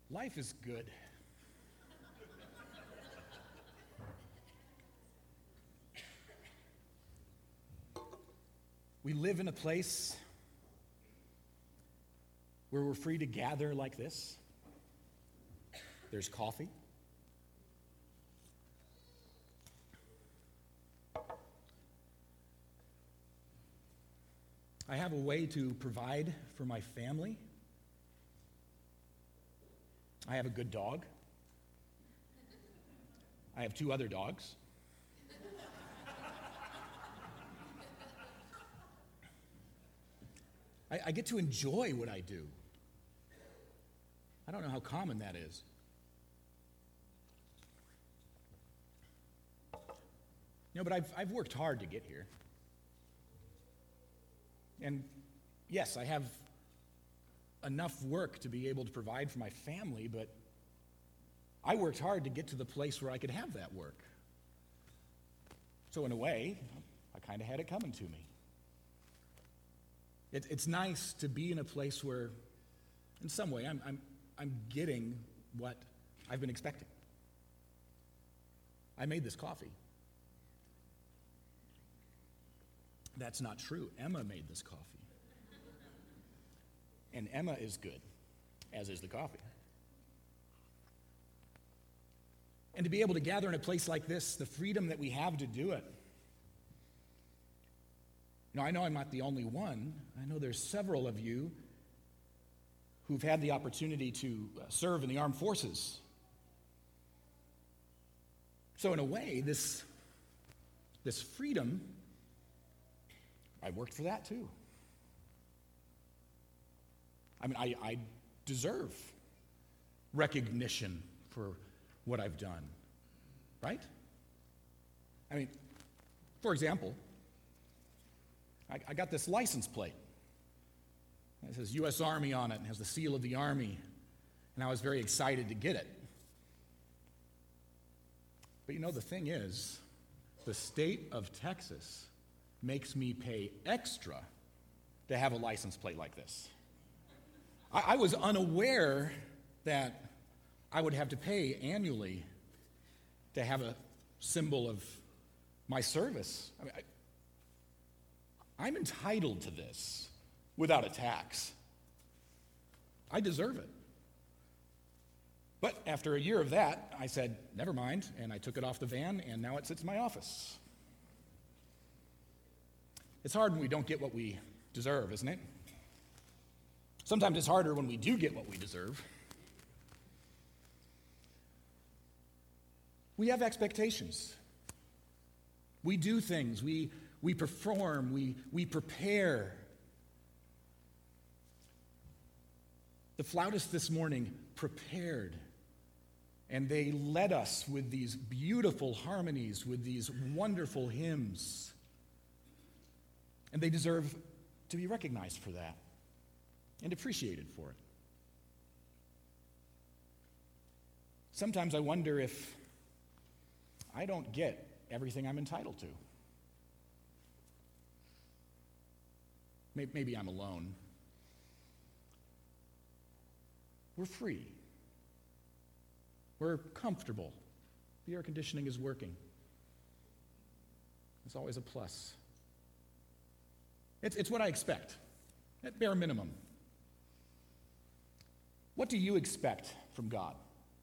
Life is good. We live in a place where we're free to gather like this. There's coffee. I have a way to provide for my family. I have a good dog. I have 2 other dogs. I get to enjoy what I do. I don't know how common that is. But I've worked hard to get here. And yes, I have enough work to be able to provide for my family, but I worked hard to get to the place where I could have that work. So in a way, I kind of had it coming to me. It's nice to be in a place where, in some way, I'm getting what I've been expecting. I made this coffee. That's not true. Emma made this coffee. And Emma is good, as is the coffee. And to be able to gather in a place like this, the freedom that we have to do it. I know I'm not the only one. I know there's several of you who've had the opportunity to serve in the armed forces. So in a way, this freedom, I worked for that too. I deserve recognition for what I've done, right? For example, I got this license plate. It says U.S. Army on it and has the seal of the Army, and I was very excited to get it. But the thing is, the state of Texas makes me pay extra to have a license plate like this. I was unaware that I would have to pay annually to have a symbol of my service. I'm entitled to this without a tax. I deserve it. But after a year of that, I said, never mind, and I took it off the van, and now it sits in my office. It's hard when we don't get what we deserve, isn't it? Sometimes it's harder when we do get what we deserve. We have expectations. We do things. We perform. We prepare. The flautist this morning prepared, and they led us with these beautiful harmonies, with these wonderful hymns. And they deserve to be recognized for that and appreciated for it. Sometimes I wonder if I don't get everything I'm entitled to. Maybe I'm alone. We're free. We're comfortable. The air conditioning is working. It's always a plus. It's what I expect, at bare minimum. What do you expect from God?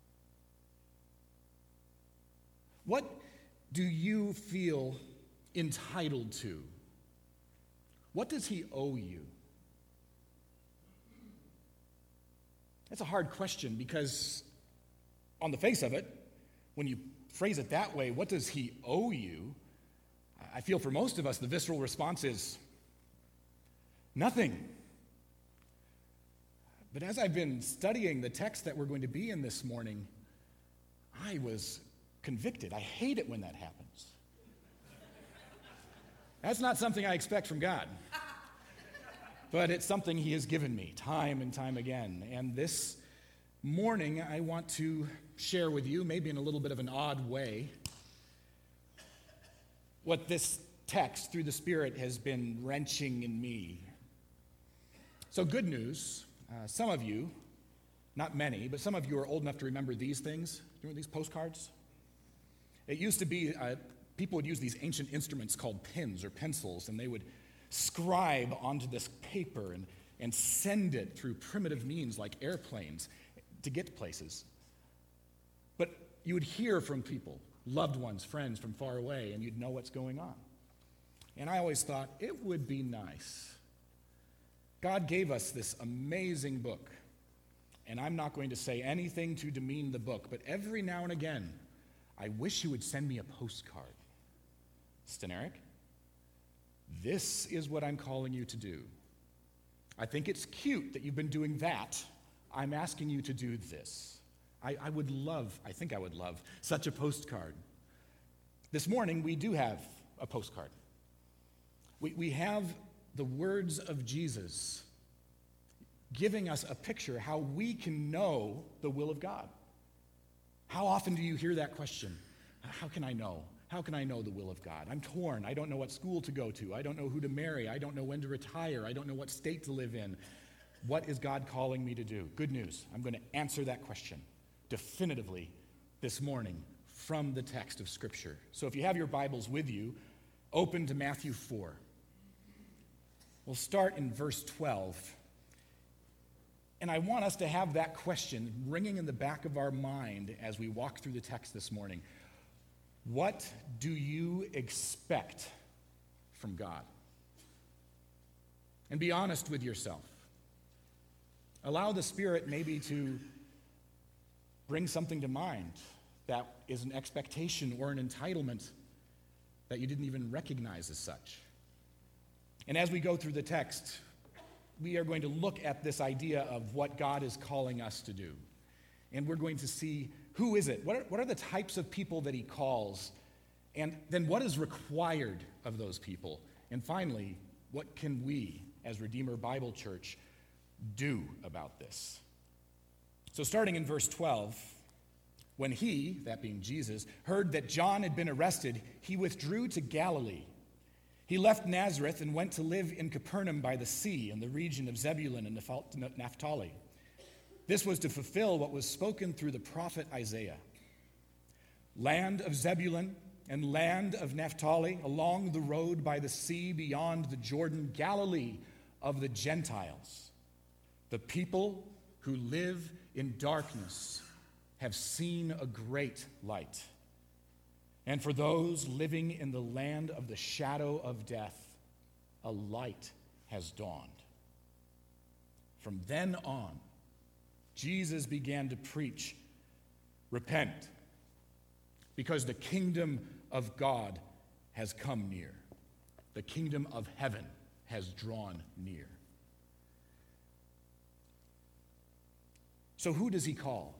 What do you feel entitled to? What does He owe you? That's a hard question because on the face of it, when you phrase it that way, what does He owe you? I feel for most of us the visceral response is nothing. But as I've been studying the text that we're going to be in this morning, I was convicted. I hate it when that happens. That's not something I expect from God. But it's something He has given me time and time again. And this morning, I want to share with you, maybe in a little bit of an odd way, what this text through the Spirit has been wrenching in me. So good news, some of you Not many, but some of you are old enough to remember these things. Remember these postcards? It used to be, people would use these ancient instruments called pens or pencils, and they would scribe onto this paper and send it through primitive means like airplanes to get places. But you would hear from people, loved ones, friends from far away, and you'd know what's going on. And I always thought, it would be nice. God gave us this amazing book, and I'm not going to say anything to demean the book, but every now and again, I wish you would send me a postcard. Steneric, this is what I'm calling you to do. I think it's cute that you've been doing that. I'm asking you to do this. I think I would love such a postcard. This morning, we do have a postcard. We have the words of Jesus giving us a picture how we can know the will of God. How often do you hear that question? How can I know? How can I know the will of God? I'm torn. I don't know what school to go to. I don't know who to marry. I don't know when to retire. I don't know what state to live in. What is God calling me to do? Good news. I'm going to answer that question definitively this morning from the text of Scripture. So if you have your Bibles with you, open to Matthew 4. We'll start in verse 12. And I want us to have that question ringing in the back of our mind as we walk through the text this morning. What do you expect from God? And be honest with yourself. Allow the Spirit maybe to bring something to mind that is an expectation or an entitlement that you didn't even recognize as such. And as we go through the text, we are going to look at this idea of what God is calling us to do. And we're going to see, who is it? What are the types of people that he calls? And then what is required of those people? And finally, what can we, as Redeemer Bible Church, do about this? So starting in verse 12, when he, that being Jesus, heard that John had been arrested, he withdrew to Galilee. He left Nazareth and went to live in Capernaum by the sea in the region of Zebulun and Naphtali. This was to fulfill what was spoken through the prophet Isaiah. Land of Zebulun and land of Naphtali, along the road by the sea beyond the Jordan, Galilee of the Gentiles. The people who live in darkness have seen a great light. And for those living in the land of the shadow of death, a light has dawned. From then on, Jesus began to preach, repent, because the kingdom of God has come near. The kingdom of heaven has drawn near. So who does he call?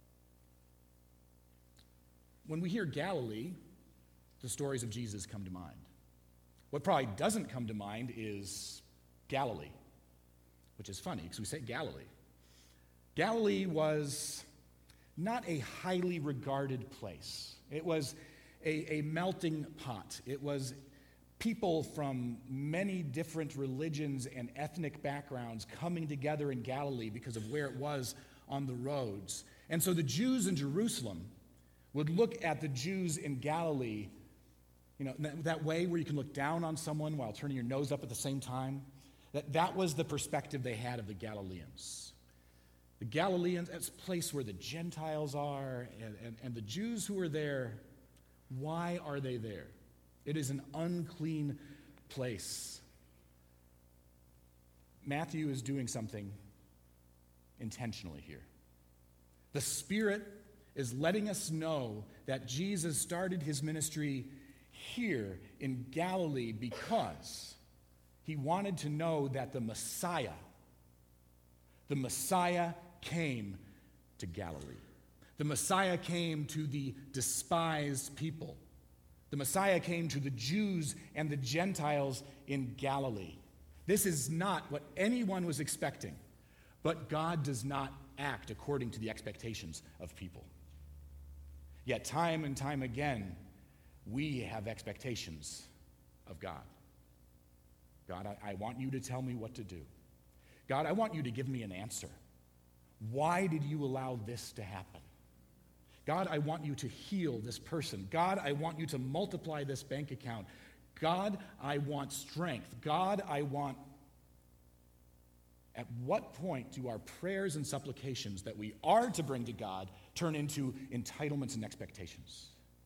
When we hear Galilee, the stories of Jesus come to mind. What probably doesn't come to mind is Galilee, which is funny because we say Galilee. Galilee was not a highly regarded place. It was a melting pot. It was people from many different religions and ethnic backgrounds coming together in Galilee because of where it was on the roads. And so the Jews in Jerusalem would look at the Jews in Galilee, that way where you can look down on someone while turning your nose up at the same time. That was the perspective they had of the Galileans. The Galileans, that's a place where the Gentiles are, and the Jews who are there, why are they there? It is an unclean place. Matthew is doing something intentionally here. The Spirit is letting us know that Jesus started his ministry here in Galilee because he wanted to know that the Messiah came to Galilee. The Messiah came to the despised people. The Messiah came to the Jews and the Gentiles in Galilee. This is not what anyone was expecting, but God does not act according to the expectations of people. Yet time and time again, we have expectations of God. God, I want you to tell me what to do. God, I want you to give me an answer. Why did you allow this to happen? God, I want you to heal this person. God, I want you to multiply this bank account. God, I want strength. God, I want... At what point do our prayers and supplications that we are to bring to God turn into entitlements and expectations?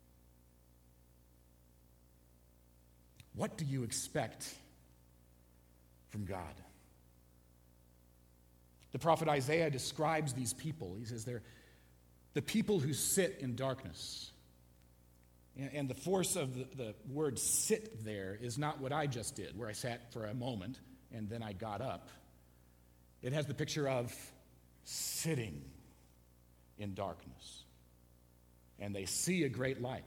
What do you expect from God? The prophet Isaiah describes these people. He says they're the people who sit in darkness. And the force of the word sit there is not what I just did, where I sat for a moment and then I got up. It has the picture of sitting in darkness. And they see a great light.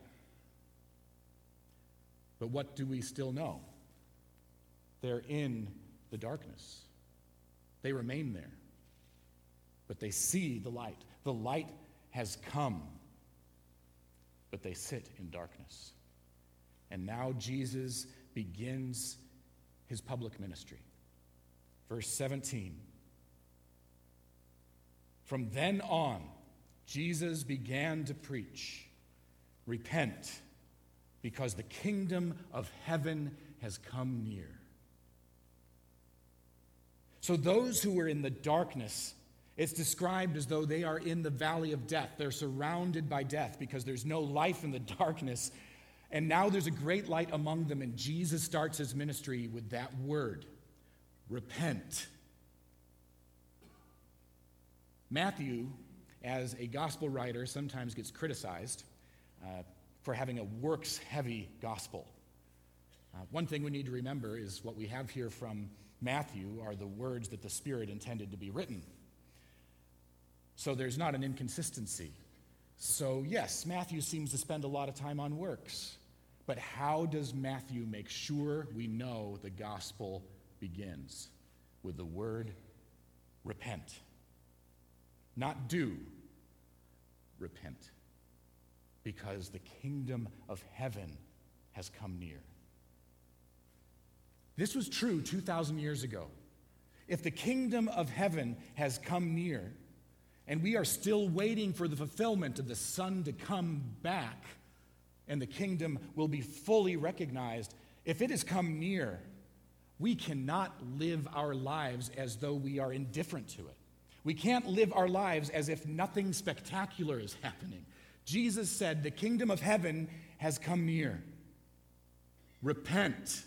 But what do we still know? They're in the darkness. They remain there. But they see the light. The light has come. But they sit in darkness. And now Jesus begins his public ministry. Verse 17. From then on, Jesus began to preach, "Repent, because the kingdom of heaven has come near." So those who were in the darkness, it's described as though they are in the valley of death. They're surrounded by death because there's no life in the darkness. And now there's a great light among them, and Jesus starts his ministry with that word, repent. Matthew, as a gospel writer, sometimes gets criticized for having a works-heavy gospel. One thing we need to remember is what we have here from Matthew are the words that the Spirit intended to be written. So there's not an inconsistency. So yes, Matthew seems to spend a lot of time on works. But how does Matthew make sure we know the gospel begins? With the word repent. Not do, repent. Because the kingdom of heaven has come near. This was true 2,000 years ago. If the kingdom of heaven has come near, and we are still waiting for the fulfillment of the Son to come back, and the kingdom will be fully recognized, if it has come near, we cannot live our lives as though we are indifferent to it. We can't live our lives as if nothing spectacular is happening. Jesus said, the kingdom of heaven has come near. Repent.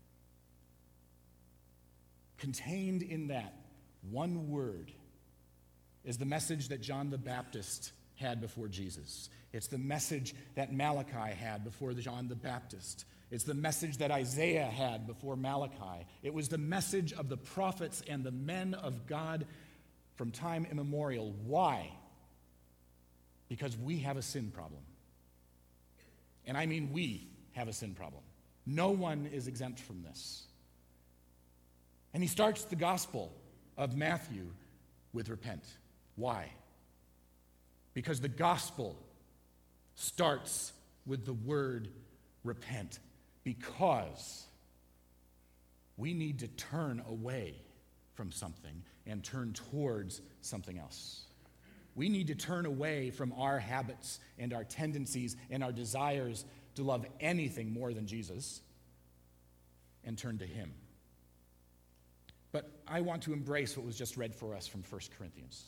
Contained in that one word is the message that John the Baptist had before Jesus. It's the message that Malachi had before John the Baptist. It's the message that Isaiah had before Malachi. It was the message of the prophets and the men of God from time immemorial. Why? Because we have a sin problem. And I mean we have a sin problem. No one is exempt from this. And he starts the gospel of Matthew with repent. Why? Because the gospel starts with the word repent. Because we need to turn away from something and turn towards something else. We need to turn away from our habits and our tendencies and our desires to love anything more than Jesus and turn to him. But I want to embrace what was just read for us from 1 Corinthians.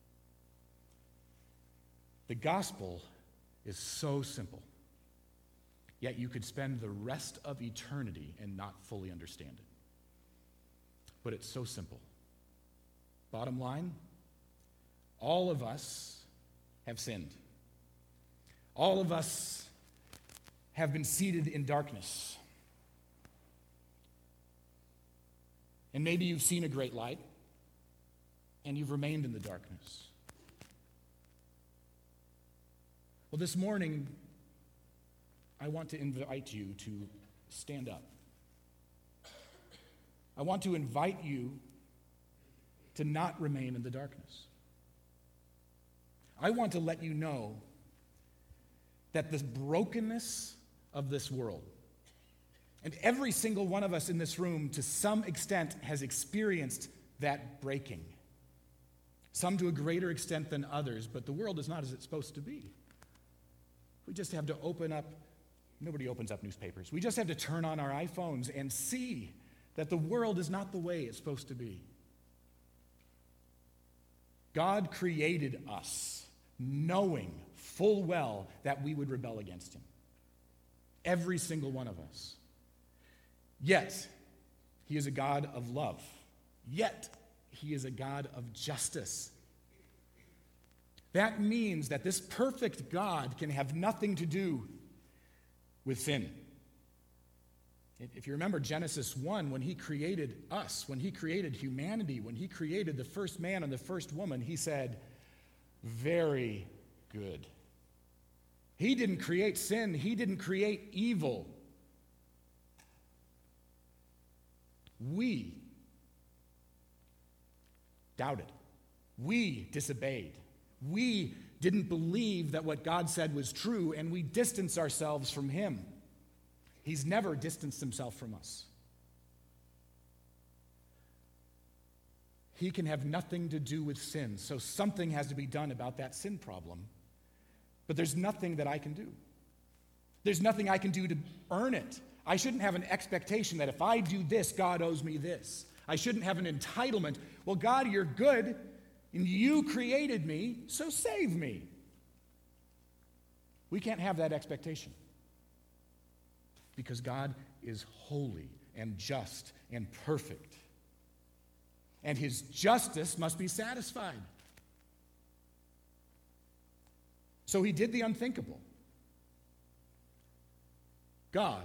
The gospel is so simple, yet you could spend the rest of eternity and not fully understand it. But it's so simple. Bottom line, all of us have sinned. All of us have been seated in darkness. And maybe you've seen a great light, and you've remained in the darkness. Well, this morning, I want to invite you to stand up. I want to invite you to not remain in the darkness. I want to let you know that the brokenness of this world, and every single one of us in this room, to some extent, has experienced that breaking. some to a greater extent than others, but the world is not as it's supposed to be. We just have to open up, nobody opens up newspapers. We just have to turn on our iPhones and see that the world is not the way it's supposed to be. God created us knowing full well that we would rebel against him. Every single one of us. Yet, he is a God of love. Yet, he is a God of justice. That means that this perfect God can have nothing to do with sin. If you remember Genesis 1, when he created us, when he created humanity, when he created the first man and the first woman, he said, very good. He didn't create sin. He didn't create evil. We doubted. We disobeyed. We didn't believe that what God said was true, and we distanced ourselves from him. He's never distanced himself from us. He can have nothing to do with sin, so something has to be done about that sin problem. But there's nothing that I can do. There's nothing I can do to earn it. I shouldn't have an expectation that if I do this, God owes me this. I shouldn't have an entitlement. Well, God, you're good, and you created me, so save me. We can't have that expectation. Because God is holy and just and perfect. And his justice must be satisfied. So he did the unthinkable. God,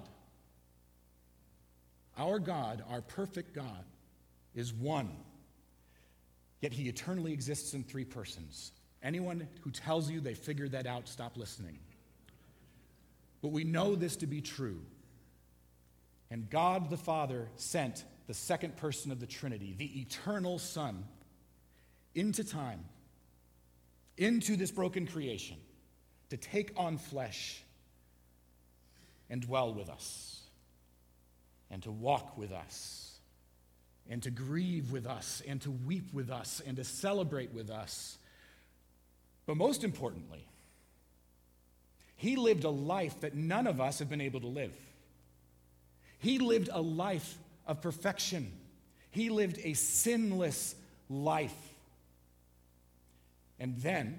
our God, our perfect God, is one. Yet he eternally exists in three persons. Anyone who tells you they figured that out, stop listening. But we know this to be true. And God the Father sent the second person of the Trinity, the eternal Son, into time, into this broken creation, to take on flesh and dwell with us, and to walk with us, and to grieve with us, and to weep with us, and to celebrate with us. But most importantly, he lived a life that none of us have been able to live. He lived a life of perfection. He lived a sinless life. And then,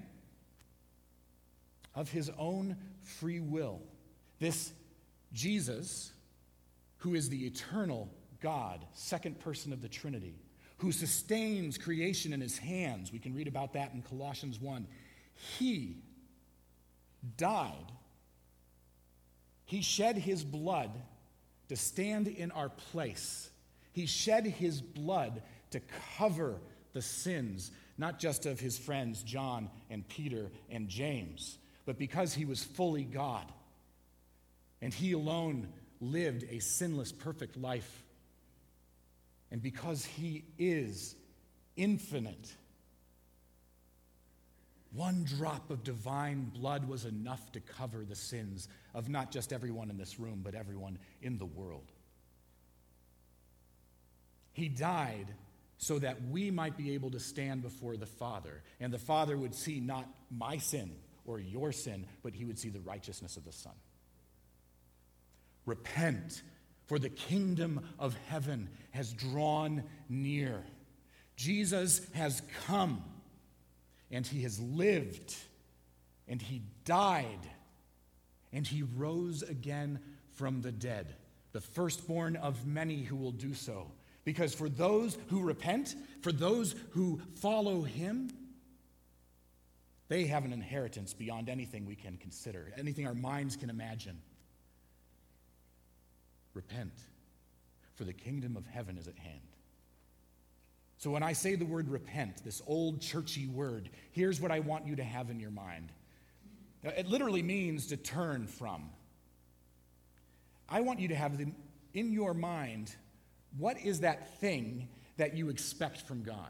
of his own free will, this Jesus, who is the eternal God, second person of the Trinity, who sustains creation in his hands, we can read about that in Colossians 1, he died. He shed his blood to stand in our place. He shed his blood to cover the sins, not just of his friends John and Peter and James, but because he was fully God. And he alone lived a sinless, perfect life. And because he is infinite, one drop of divine blood was enough to cover the sins of not just everyone in this room, but everyone in the world. He died so that we might be able to stand before the Father, and the Father would see not my sin or your sin, but he would see the righteousness of the Son. Repent, for the kingdom of heaven has drawn near. Jesus has come, and he has lived, and he died, and he rose again from the dead, the firstborn of many who will do so. Because for those who repent, for those who follow him, they have an inheritance beyond anything we can consider, anything our minds can imagine. Repent, for the kingdom of heaven is at hand. So when I say the word repent, this old churchy word, here's what I want you to have in your mind. It literally means to turn from. I want you to have in your mind, what is that thing that you expect from God?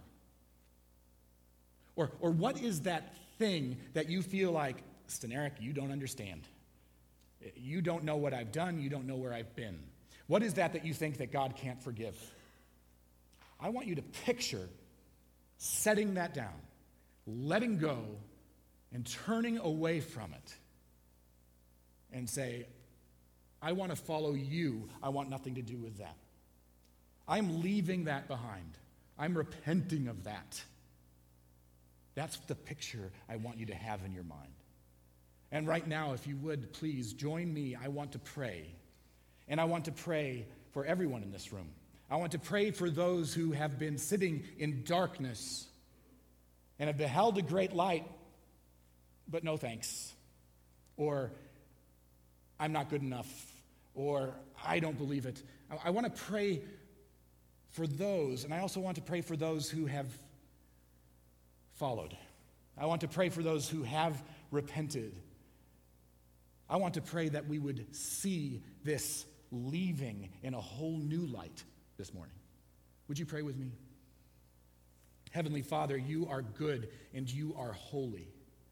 Or what is that thing that you feel like, Steneric, you don't understand. You don't know what I've done. You don't know where I've been. What is that you think that God can't forgive? I want you to picture setting that down letting go and turning away from it and say, I want to follow you. I want nothing to do with that. I'm leaving that behind. I'm repenting of that. That's the picture I want you to have in your mind. And right now, if you would, please join me. I want to pray. And I want to pray for everyone in this room. I want to pray for those who have been sitting in darkness and have beheld a great light, but no thanks. Or, I'm not good enough. Or, I don't believe it. I want to pray for those, and I also want to pray for those who have followed. I want to pray for those who have repented. I want to pray that we would see this leaving in a whole new light this morning. Would you pray with me? Heavenly Father, you are good and you are holy.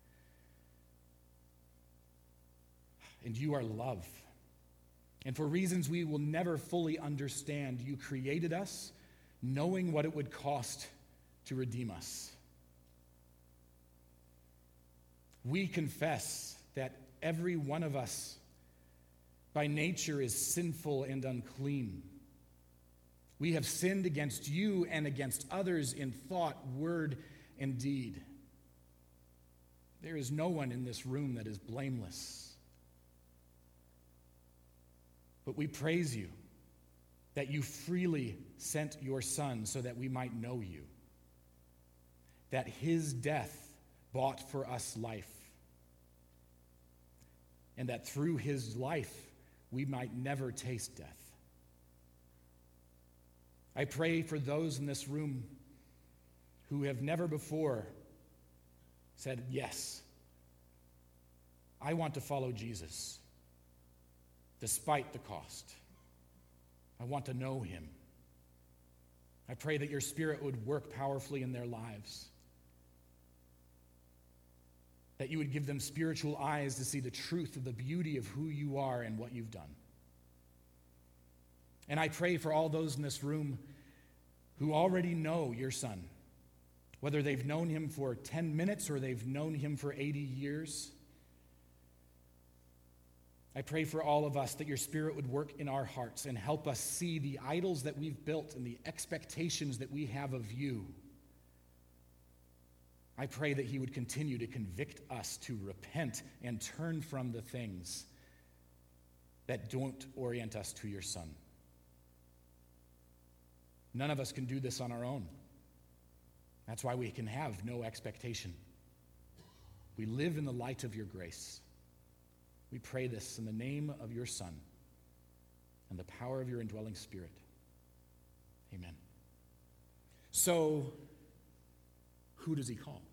And you are love. And for reasons we will never fully understand, you created us knowing what it would cost to redeem us. We confess that every one of us by nature is sinful and unclean. We have sinned against you and against others in thought, word, and deed. There is no one in this room that is blameless. But we praise you that you freely sent your Son so that we might know you, that his death bought for us life, and that through his life we might never taste death. I pray for those in this room who have never before said, yes, I want to follow Jesus, despite the cost. I want to know him. I pray that your Spirit would work powerfully in their lives, that you would give them spiritual eyes to see the truth of the beauty of who you are and what you've done. And I pray for all those in this room who already know your Son, whether they've known him for 10 minutes or they've known him for 80 years. I pray for all of us that your Spirit would work in our hearts and help us see the idols that we've built and the expectations that we have of you. I pray that he would continue to convict us to repent and turn from the things that don't orient us to your Son. None of us can do this on our own. That's why we can have no expectation. We live in the light of your grace. We pray this in the name of your Son and the power of your indwelling Spirit. Amen. So, who does he call?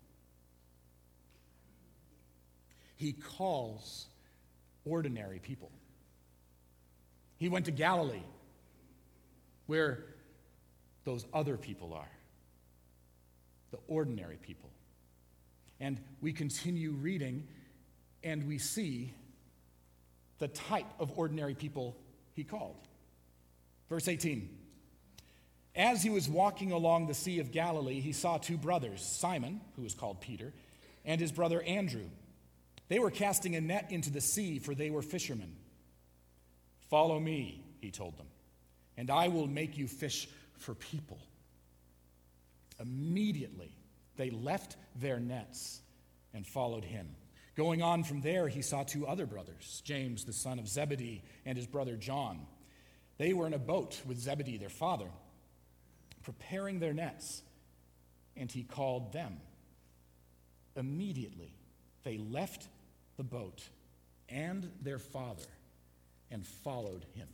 He calls ordinary people. He went to Galilee, where those other people are, the ordinary people. And we continue reading, and we see the type of ordinary people he called. Verse 18. As he was walking along the Sea of Galilee, he saw two brothers, Simon, who was called Peter, and his brother Andrew. They were casting a net into the sea, for they were fishermen. Follow me, he told them, and I will make you fish for people. Immediately, they left their nets and followed him. Going on from there, he saw two other brothers, James, the son of Zebedee, and his brother John. They were in a boat with Zebedee, their father, preparing their nets, and he called them. Immediately, they left the boat and their father and followed him.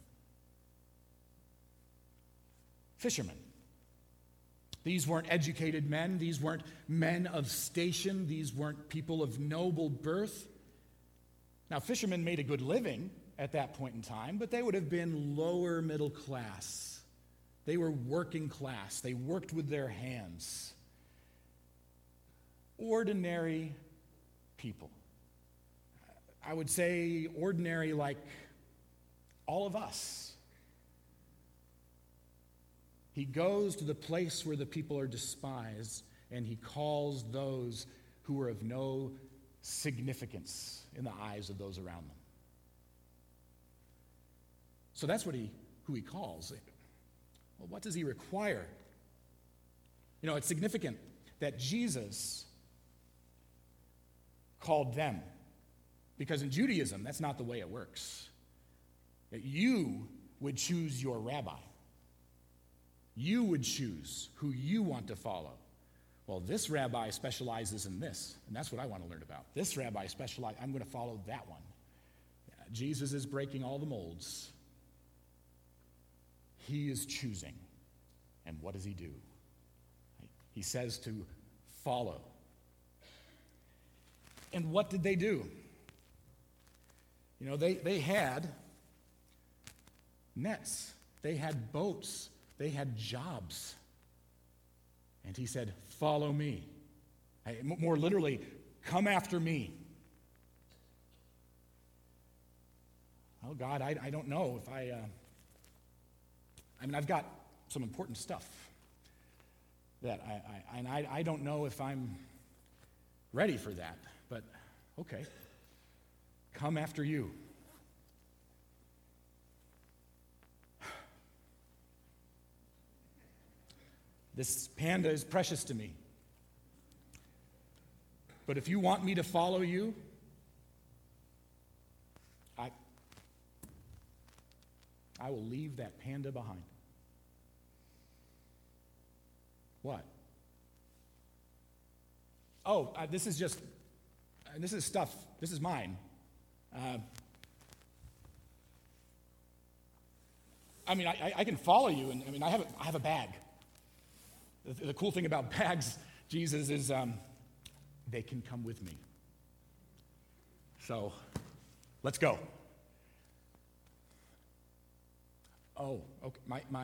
Fishermen. These weren't educated men. These weren't men of station. These weren't people of noble birth. Now, fishermen made a good living at that point in time, but they would have been lower middle class. They were working class. They worked with their hands. Ordinary people. I would say ordinary like all of us. He goes to the place where the people are despised, and he calls those who were of no significance in the eyes of those around them. So that's who he calls. Well, what does he require? You know, it's significant that Jesus called them, because in Judaism, that's not the way it works. That you would choose your rabbi. You would choose who you want to follow. Well, this rabbi specializes in this, and that's what I want to learn about. This rabbi specializes, I'm going to follow that one. Jesus is breaking all the molds. He is choosing. And what does he do? He says to follow. And what did they do? You know, they had nets. They had boats. They had jobs. And he said, follow me. More literally, come after me. Oh, God, I don't know if I've got some important stuff that I don't know if I'm ready for that, but okay. Come after you. This panda is precious to me. But if you want me to follow you, I will leave that panda behind. What? Oh, this is stuff. This is mine. I can follow you, and I have a bag. The cool thing about bags, Jesus, is they can come with me. So, let's go. Oh, okay.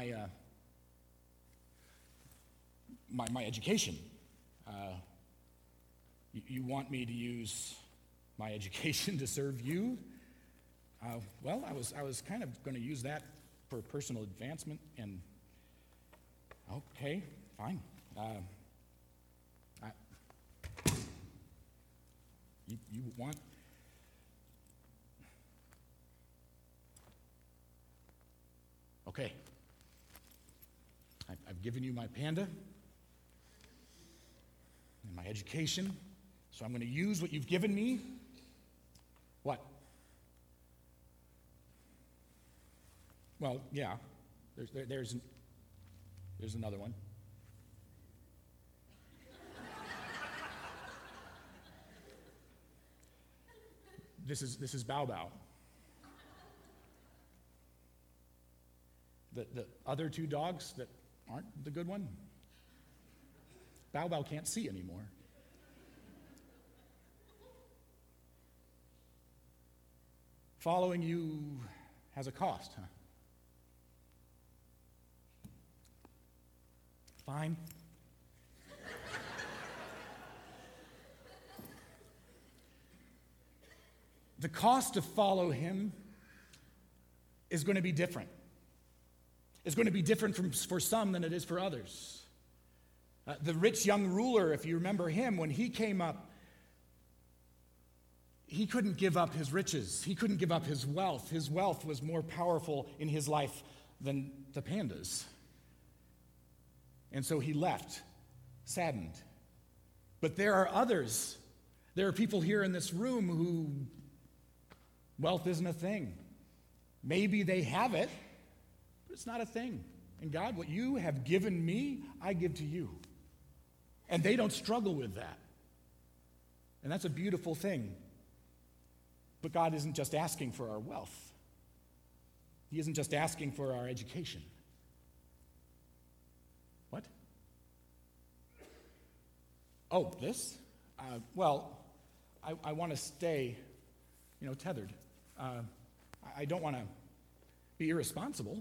My education. You want me to use my education to serve you? Well, I was kind of going to use that for personal advancement, and okay, fine. You want? Okay. I've given you my panda and my education, so I'm going to use what you've given me. What? Well, yeah. There's another one. This is Bao Bao. The other two dogs that aren't the good one, Bao Bao can't see anymore. Following you has a cost, huh? Fine. The cost to follow him is going to be different. It's going to be different for some than it is for others. The rich young ruler, if you remember him, when he came up, he couldn't give up his riches. He couldn't give up his wealth. His wealth was more powerful in his life than the pandas. And so he left, saddened. But there are others. There are people here in this room who wealth isn't a thing. Maybe they have it, but it's not a thing. And God, what you have given me, I give to you. And they don't struggle with that. And that's a beautiful thing. But God isn't just asking for our wealth. He isn't just asking for our education. What? Oh, this? I want to stay, tethered. I don't want to be irresponsible.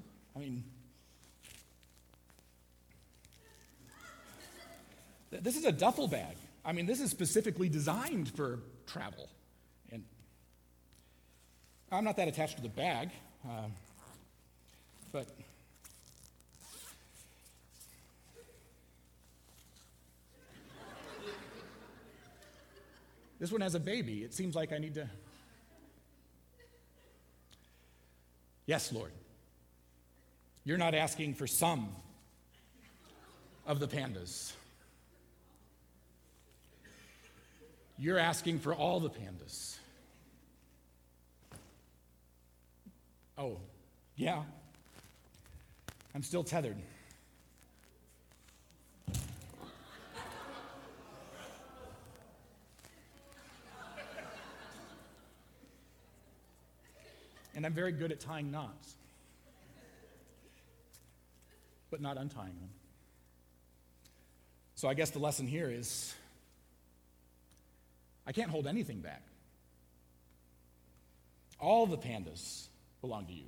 This is a duffel bag. This is specifically designed for travel. And I'm not that attached to the bag, but This one has a baby. It seems like I need to. Yes, Lord. You're not asking for some of the pandas. You're asking for all the pandas. Oh, yeah. I'm still tethered. And I'm very good at tying knots, but not untying them. So I guess the lesson here is I can't hold anything back. All the pandas belong to you.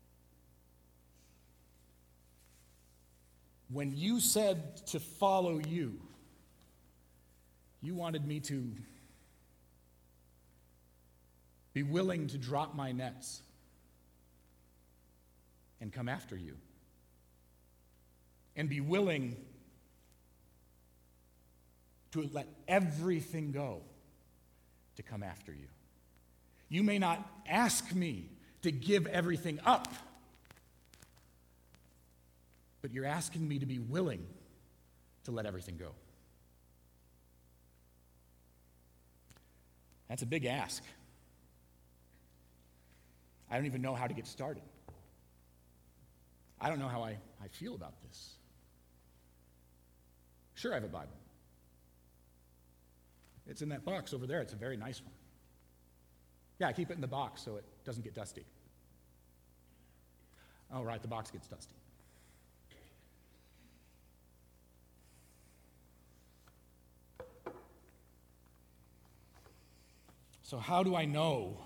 When you said to follow you, you wanted me to be willing to drop my nets and come after you, and be willing to let everything go to come after you. You may not ask me to give everything up, but you're asking me to be willing to let everything go. That's a big ask. I don't even know how to get started. I don't know how I feel about this. Sure, I have a Bible. It's in that box over there. It's a very nice one. Yeah, I keep it in the box so it doesn't get dusty. Oh, right, the box gets dusty. So how do I know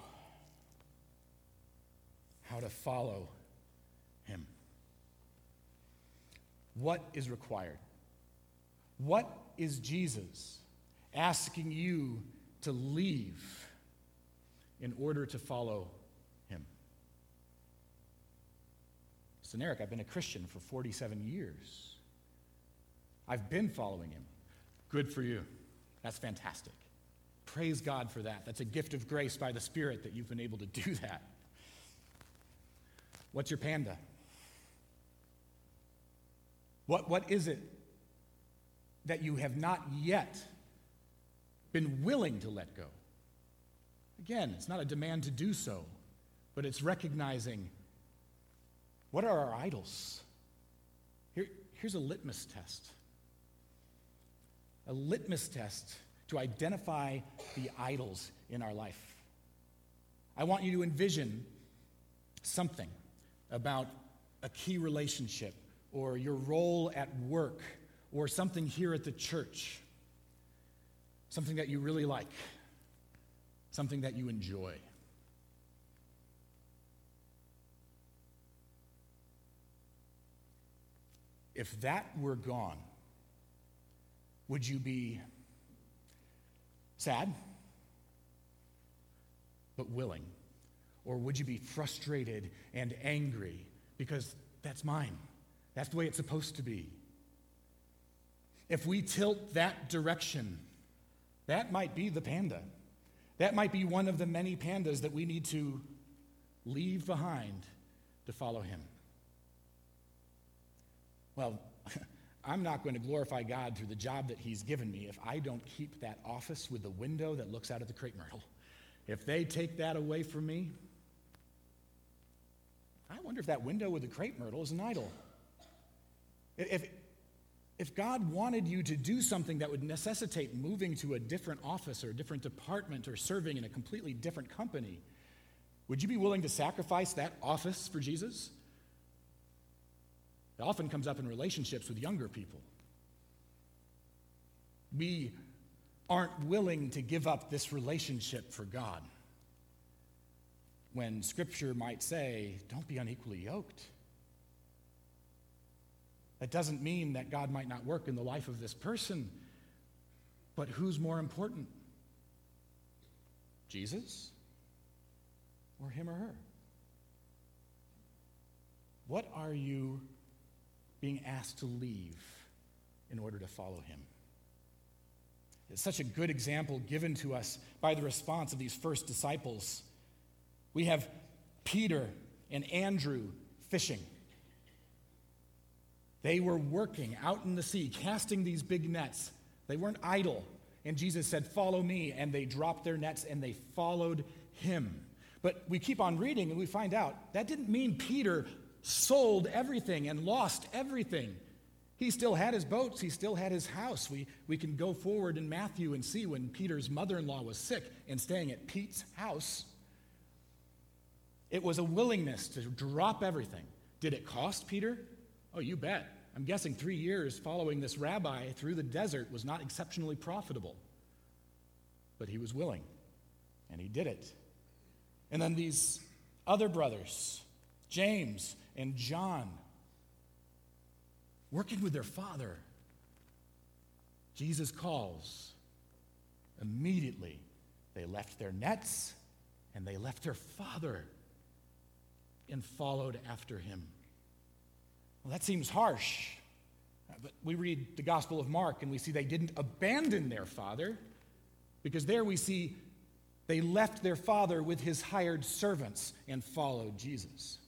how to follow him? What is required? What is Jesus asking you to leave in order to follow him? Listen, Eric, I've been a Christian for 47 years. I've been following him. Good for you. That's fantastic. Praise God for that. That's a gift of grace by the Spirit that you've been able to do that. What's your panda? What is it that you have not yet been willing to let go? Again, it's not a demand to do so, but it's recognizing what are our idols? Here's a litmus test. A litmus test to identify the idols in our life. I want you to envision something about a key relationship or your role at work or something here at the church, something that you really like, something that you enjoy. If that were gone, would you be sad but willing? Or would you be frustrated and angry because that's mine? That's the way it's supposed to be. If we tilt that direction, that might be the panda. That might be one of the many pandas that we need to leave behind to follow him. Well, I'm not going to glorify God through the job that he's given me if I don't keep that office with the window that looks out at the crepe myrtle. If they take that away from me, I wonder if that window with the crepe myrtle is an idol. If God wanted you to do something that would necessitate moving to a different office or a different department or serving in a completely different company, would you be willing to sacrifice that office for Jesus? It often comes up in relationships with younger people. We aren't willing to give up this relationship for God, when Scripture might say, don't be unequally yoked. That doesn't mean that God might not work in the life of this person, but who's more important? Jesus or him or her? What are you being asked to leave in order to follow him? It's such a good example given to us by the response of these first disciples. We have Peter and Andrew fishing. They were working out in the sea, casting these big nets. They weren't idle. And Jesus said, "Follow me." And they dropped their nets and they followed him. But we keep on reading and we find out that didn't mean Peter sold everything and lost everything. He still had his boats. He still had his house. We can go forward in Matthew and see when Peter's mother-in-law was sick and staying at Pete's house. It was a willingness to drop everything. Did it cost Peter? Oh, you bet. I'm guessing 3 years following this rabbi through the desert was not exceptionally profitable. But he was willing, and he did it. And then these other brothers, James and John, working with their father. Jesus calls. Immediately, they left their nets and they left their father and followed after him. Well, that seems harsh, but we read the Gospel of Mark and we see they didn't abandon their father, because there we see they left their father with his hired servants and followed Jesus.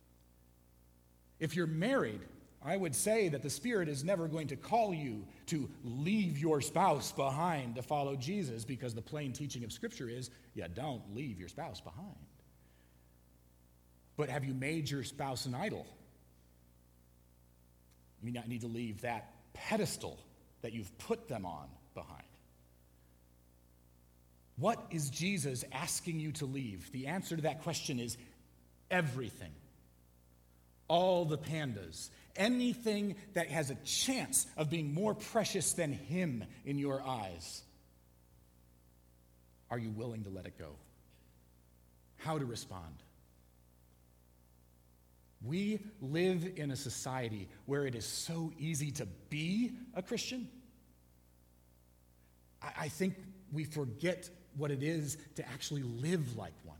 If you're married, I would say that the Spirit is never going to call you to leave your spouse behind to follow Jesus, because the plain teaching of Scripture is, you don't leave your spouse behind. But have you made your spouse an idol? You may not need to leave that pedestal that you've put them on behind. What is Jesus asking you to leave? The answer to that question is everything. All the pandas. Anything that has a chance of being more precious than him in your eyes. Are you willing to let it go? How to respond? We live in a society where it is so easy to be a Christian. I think we forget what it is to actually live like one.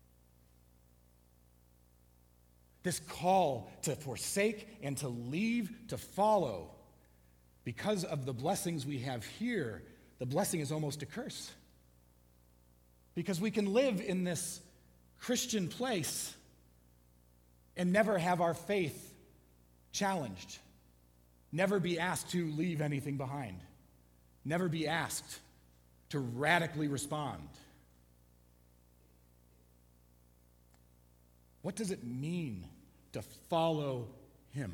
This call to forsake and to leave, to follow, because of the blessings we have here, the blessing is almost a curse. Because we can live in this Christian place and never have our faith challenged, never be asked to leave anything behind, never be asked to radically respond. What does it mean to follow him?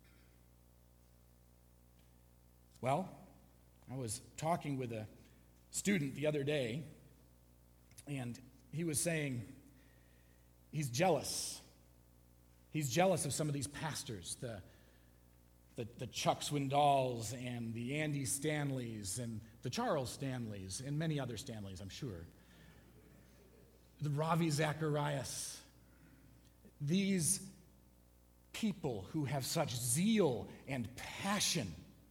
Well, I was talking with a student the other day, and he was saying he's jealous. He's jealous of some of these pastors, the Chuck Swindols and the Andy Stanleys and the Charles Stanleys and many other Stanleys, I'm sure. The Ravi Zacharias. These people who have such zeal and passion.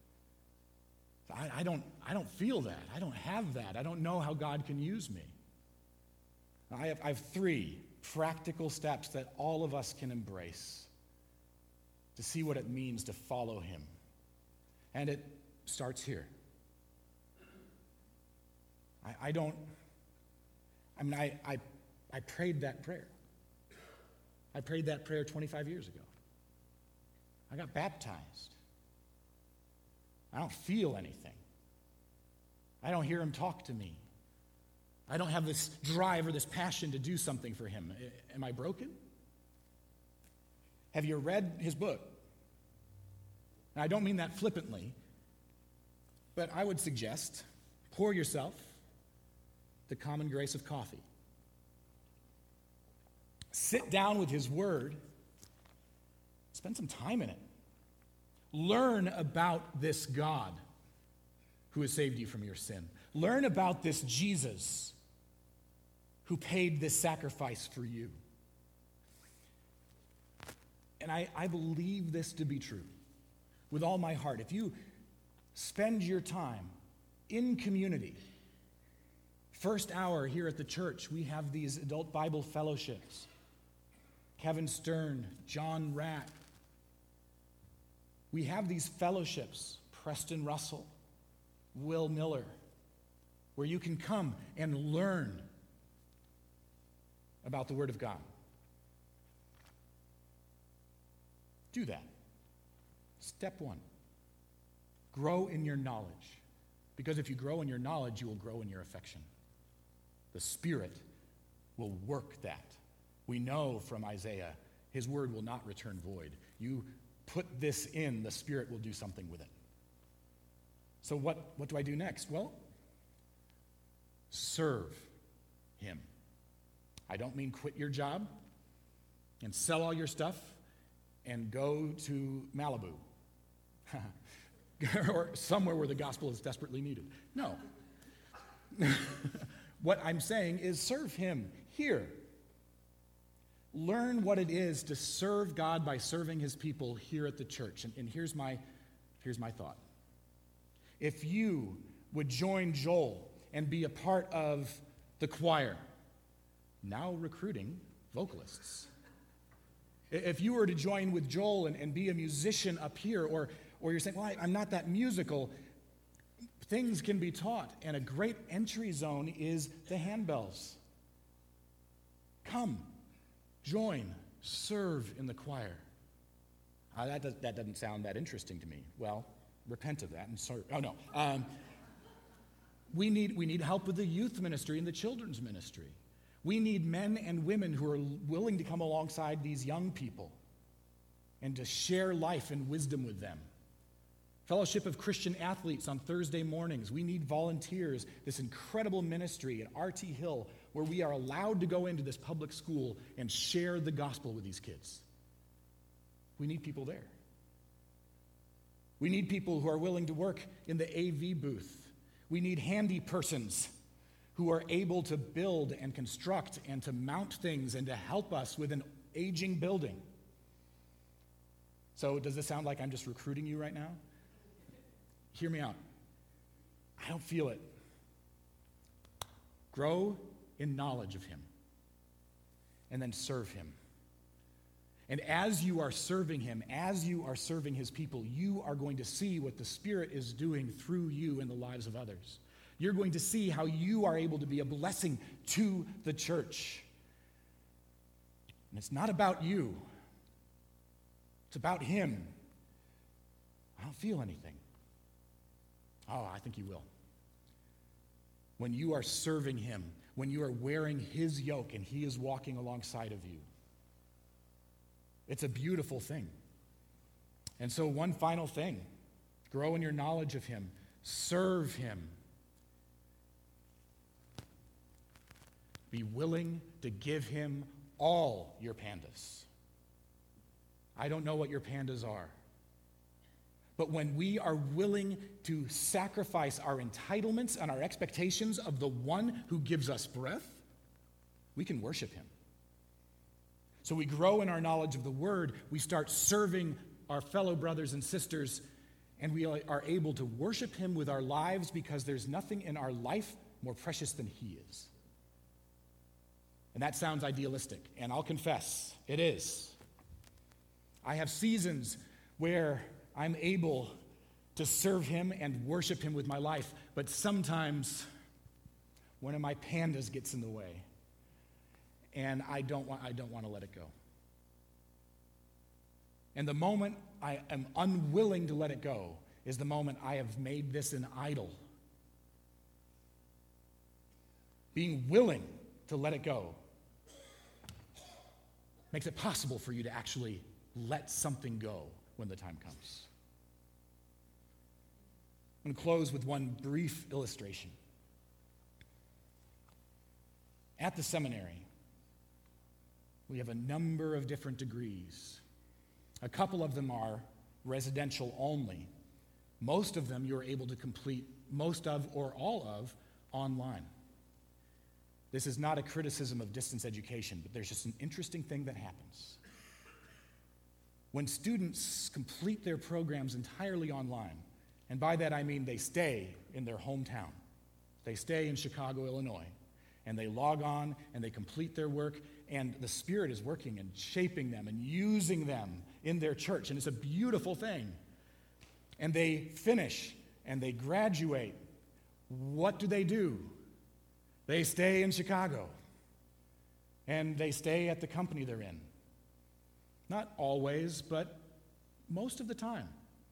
I don't feel that. I don't have that. I don't know how God can use me. I have 3 practical steps that all of us can embrace to see what it means to follow him. And it starts here. I prayed that prayer. I prayed that prayer 25 years ago. I got baptized. I don't feel anything. I don't hear him talk to me. I don't have this drive or this passion to do something for him. Am I broken? Have you read his book? Now, I don't mean that flippantly, but I would suggest pour yourself the common grace of coffee. Sit down with his word. Spend some time in it. Learn about this God who has saved you from your sin. Learn about this Jesus who paid this sacrifice for you. And I believe this to be true with all my heart. If you spend your time in community, first hour here at the church, we have these adult Bible fellowships. Kevin Stern, John Ratt. We have these fellowships, Preston Russell, Will Miller, where you can come and learn about the Word of God. Do that. Step one, grow in your knowledge. Because if you grow in your knowledge, you will grow in your affection. The Spirit will work that. We know from Isaiah, His word will not return void. You put this in, the Spirit will do something with it. So what do I do next? Well, serve Him. I don't mean quit your job and sell all your stuff and go to Malibu or somewhere where the gospel is desperately needed. No. What I'm saying is serve Him here. Learn what it is to serve God by serving His people here at the church. And here's my thought. If you would join Joel and be a part of the choir, now recruiting vocalists. If you were to join with Joel and be a musician up here, or you're saying, well, I'm not that musical, things can be taught, and a great entry zone is the handbells. Come, join, serve in the choir. That doesn't sound that interesting to me. Well, repent of that and serve. Oh, no. We need help with the youth ministry and the children's ministry. We need men and women who are willing to come alongside these young people and to share life and wisdom with them. Fellowship of Christian Athletes on Thursday mornings. We need volunteers, this incredible ministry at RT Hill where we are allowed to go into this public school and share the gospel with these kids. We need people there. We need people who are willing to work in the AV booth. We need handy persons who are able to build and construct and to mount things and to help us with an aging building. So does this sound like I'm just recruiting you right now? Hear me out. I don't feel it. Grow in knowledge of Him and then serve Him. And as you are serving Him, as you are serving His people, you are going to see what the Spirit is doing through you in the lives of others. You're going to see how you are able to be a blessing to the church. And it's not about you. It's about Him. I don't feel anything. Oh, I think you will. When you are serving Him, when you are wearing His yoke and He is walking alongside of you, it's a beautiful thing. And so one final thing, grow in your knowledge of Him, serve Him. Be willing to give Him all your pandas. I don't know what your pandas are. But when we are willing to sacrifice our entitlements and our expectations of the one who gives us breath, we can worship Him. So we grow in our knowledge of the Word, we start serving our fellow brothers and sisters, and we are able to worship Him with our lives because there's nothing in our life more precious than He is. And that sounds idealistic, and I'll confess, it is. I have seasons where I'm able to serve Him and worship Him with my life, but sometimes one of my pandas gets in the way, and I don't want to let it go. And the moment I am unwilling to let it go is the moment I have made this an idol. Being willing to let it go makes it possible for you to actually let something go when the time comes. I'm going to close with one brief illustration. At the seminary, we have a number of different degrees. A couple of them are residential only. Most of them you're able to complete most of or all of online. This is not a criticism of distance education, but there's just an interesting thing that happens. When students complete their programs entirely online, and by that I mean they stay in their hometown, they stay in Chicago, Illinois, and they log on and they complete their work, and the Spirit is working and shaping them and using them in their church, and it's a beautiful thing. And they finish and they graduate. what do? They stay in Chicago, and they stay at the company they're in. Not always, but most of the time.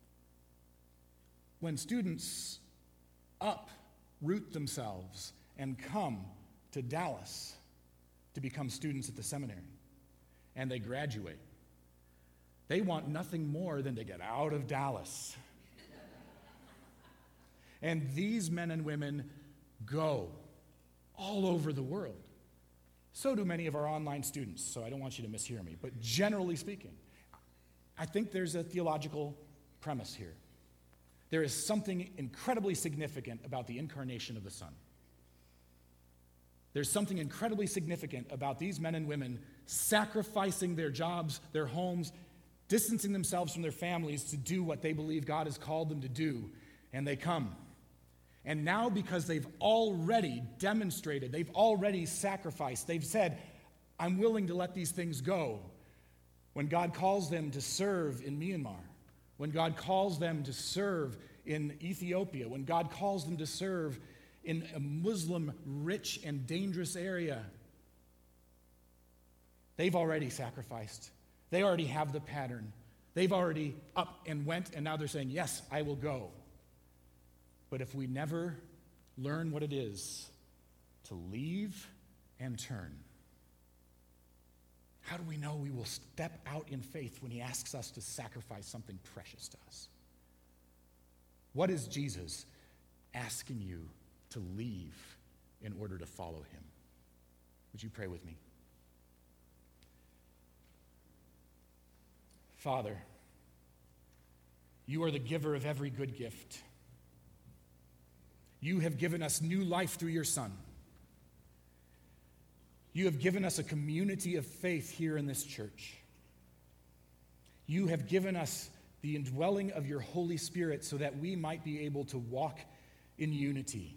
When students uproot themselves and come to Dallas to become students at the seminary, and they graduate, they want nothing more than to get out of Dallas. And these men and women go all over the world. So do many of our online students, so I don't want you to mishear me. But generally speaking, I think there's a theological premise here. There is something incredibly significant about the incarnation of the Son. There's something incredibly significant about these men and women sacrificing their jobs, their homes, distancing themselves from their families to do what they believe God has called them to do, and they come. And now, because they've already demonstrated, they've already sacrificed, they've said, I'm willing to let these things go. When God calls them to serve in Myanmar, when God calls them to serve in Ethiopia, when God calls them to serve in a Muslim rich and dangerous area, they've already sacrificed. They already have the pattern. They've already up and went, and now they're saying, yes, I will go. But if we never learn what it is to leave and turn, how do we know we will step out in faith when he asks us to sacrifice something precious to us? What is Jesus asking you to leave in order to follow him? Would you pray with me? Father, you are the giver of every good gift. You have given us new life through your Son. You have given us a community of faith here in this church. You have given us the indwelling of your Holy Spirit so that we might be able to walk in unity.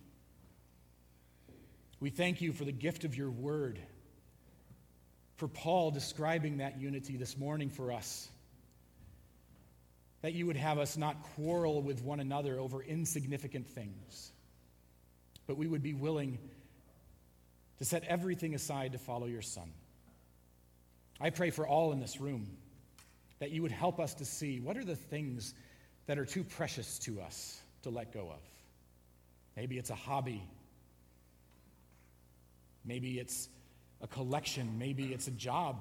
We thank you for the gift of your word, for Paul describing that unity this morning for us, that you would have us not quarrel with one another over insignificant things, but we would be willing to set everything aside to follow your Son. I pray for all in this room that you would help us to see what are the things that are too precious to us to let go of. Maybe it's a hobby. Maybe it's a collection. Maybe it's a job.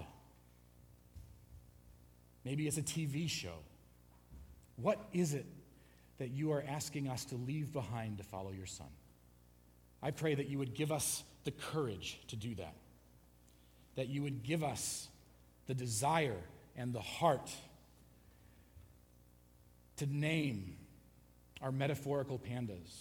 Maybe it's a TV show. What is it that you are asking us to leave behind to follow your Son? I pray that you would give us the courage to do that, that you would give us the desire and the heart to name our metaphorical pandas,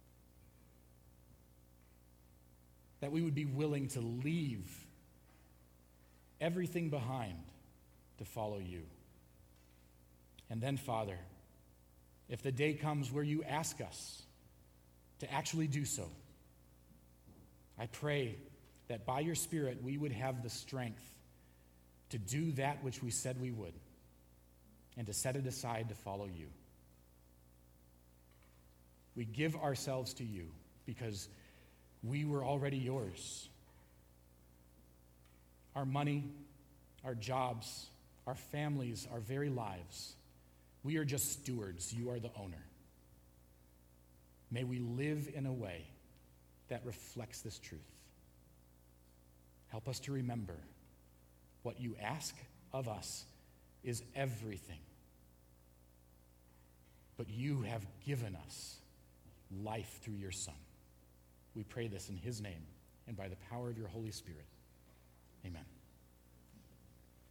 that we would be willing to leave everything behind to follow you. And then, Father, if the day comes where you ask us to actually do so, I pray that by your Spirit we would have the strength to do that which we said we would and to set it aside to follow you. We give ourselves to you because we were already yours. Our money, our jobs, our families, our very lives, we are just stewards. You are the owner. May we live in a way that reflects this truth. Help us to remember what you ask of us is everything. But you have given us life through your Son. We pray this in his name and by the power of your Holy Spirit. Amen.